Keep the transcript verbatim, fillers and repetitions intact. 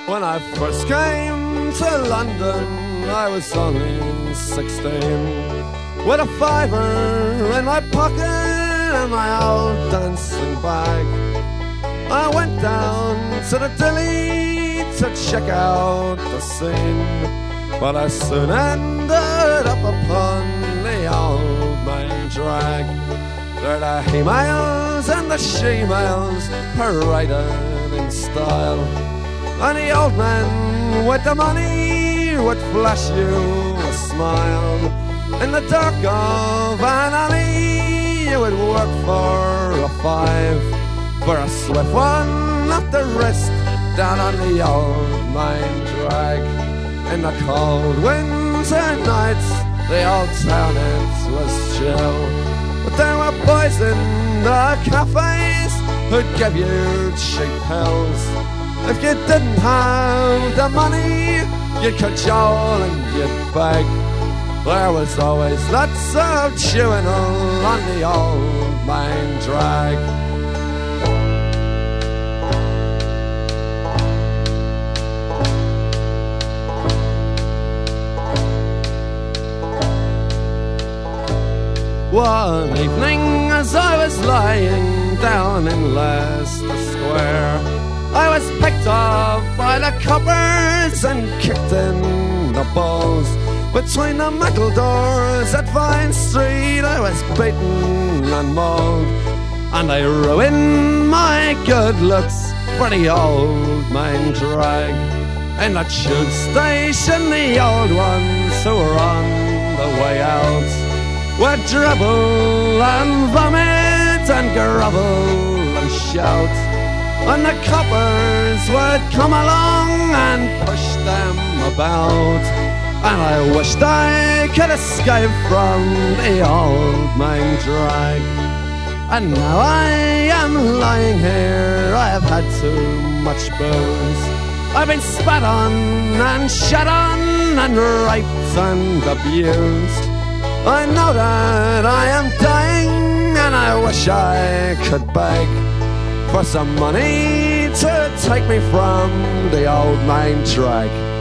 When I first came to London, I was only sixteen, with a fiver in my pocket and my old dancing bag. I went down to the Dilly to check out the scene, but I soon ended up upon the old main drag. There the he-males and the she-males paraded in style, and the old man with the money would flash you a smile. In the dark of an alley you would work for a five, for a swift one up the wrist down on the old main drag. In the cold winter nights the old town it was chill, but there were boys in the cafes who'd give you cheap pills. If you didn't have the money, you'd cajole and you'd beg. There was always lots of chewing on the old main drag. One evening as I was lying down in Leicester Square, I was picked up by the coppers and kicked in the balls. Between the metal doors at Vine Street I was beaten and mauled, and I ruined my good looks for the old main drag. In the tube station the old ones who were on the way out would dribble and vomit and grovel and shout, and the coppers would come along and push them about, and I wished I could escape from the old main drag. And now I am lying here, I have had too much booze. I've been spat on and shot on and raped and abused. I know that I am dying, and I wish I could beg for some money to take me from the old main drag.